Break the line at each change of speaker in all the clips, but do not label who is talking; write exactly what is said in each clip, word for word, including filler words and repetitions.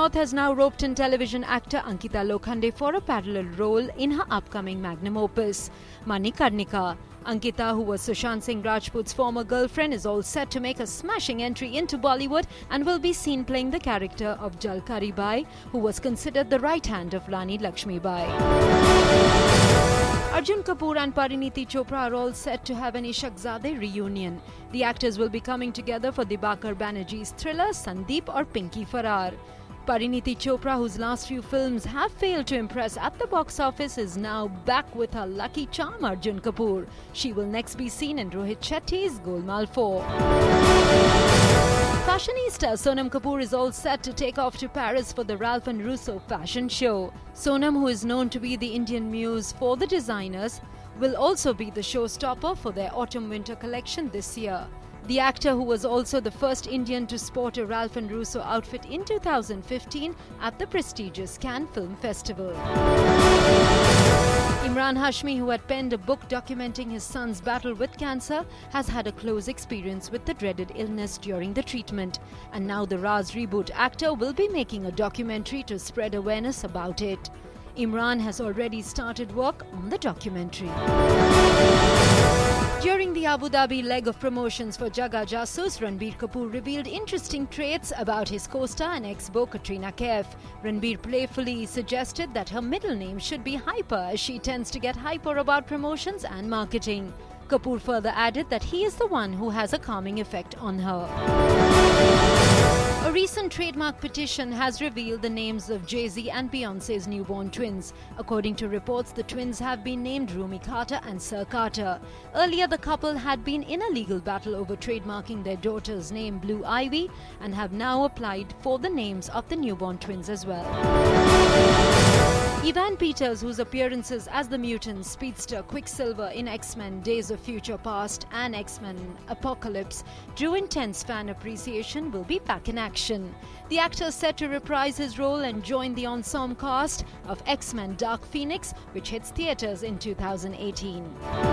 North has now roped in television actor Ankita Lokhande for a parallel role in her upcoming magnum opus, Manikarnika. Ankita, who was Sushant Singh Rajput's former girlfriend, is all set to make a smashing entry into Bollywood and will be seen playing the character of Jalkari Bai, who was considered the right hand of Rani Lakshmi Bai. Arjun Kapoor and Pariniti Chopra are all set to have an Ishaqzade reunion. The actors will be coming together for Dibakar Banerjee's thriller Sandeep or Pinky Farrar. Pariniti Chopra, whose last few films have failed to impress at the box office, is now back with her lucky charm Arjun Kapoor. She will next be seen in Rohit Shetty's Golmaal four. Fashionista Sonam Kapoor is all set to take off to Paris for the Ralph and Russo fashion show. Sonam, who is known to be the Indian muse for the designers, will also be the showstopper for their autumn-winter collection this year. The actor, who was also the first Indian to sport a Ralph and Russo outfit in two thousand fifteen at the prestigious Cannes Film Festival. Imran Hashmi, who had penned a book documenting his son's battle with cancer, has had a close experience with the dreaded illness during the treatment. And now the Raz reboot actor will be making a documentary to spread awareness about it. Imran has already started work on the documentary. During the Abu Dhabi leg of promotions for Jaga Jasoos, Ranbir Kapoor revealed interesting traits about his co-star and ex-beau Katrina Kaif. Ranbir playfully suggested that her middle name should be Hyper, as she tends to get hyper about promotions and marketing. Kapoor further added that he is the one who has a calming effect on her. A recent trademark petition has revealed the names of Jay-Z and Beyoncé's newborn twins. According to reports, the twins have been named Rumi Carter and Sir Carter. Earlier, the couple had been in a legal battle over trademarking their daughter's name Blue Ivy and have now applied for the names of the newborn twins as well. Evan Peters, whose appearances as the mutant speedster Quicksilver in X-Men Days of Future Past and X-Men Apocalypse drew intense fan appreciation, will be back in action. The actor is set to reprise his role and join the ensemble cast of X-Men Dark Phoenix, which hits theaters in two thousand eighteen.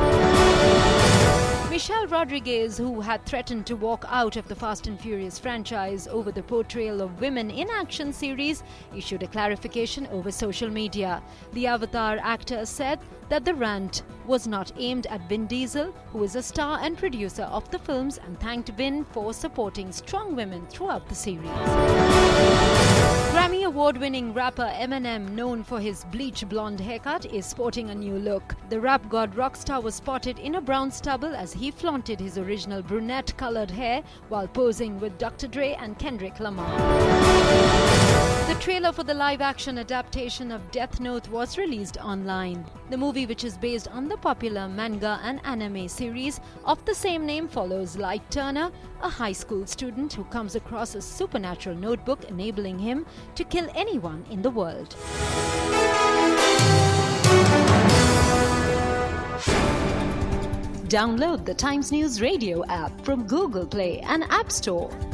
Michelle Rodriguez, who had threatened to walk out of the Fast and Furious franchise over the portrayal of women in action series, issued a clarification over social media. The Avatar actor said that the rant was not aimed at Vin Diesel, who is a star and producer of the films, and thanked Vin for supporting strong women throughout the series. Grammy Award-winning rapper Eminem, known for his bleach blonde haircut, is sporting a new look. The rap god rockstar was spotted in a brown stubble as he flaunted his original brunette-colored hair while posing with Doctor Dre and Kendrick Lamar. The trailer for the live-action adaptation of Death Note was released online. The movie, which is based on the popular manga and anime series of the same name, follows Light Turner, a high school student who comes across a supernatural notebook enabling him to kill anyone in the world. Download the Times News Radio app from Google Play and App Store.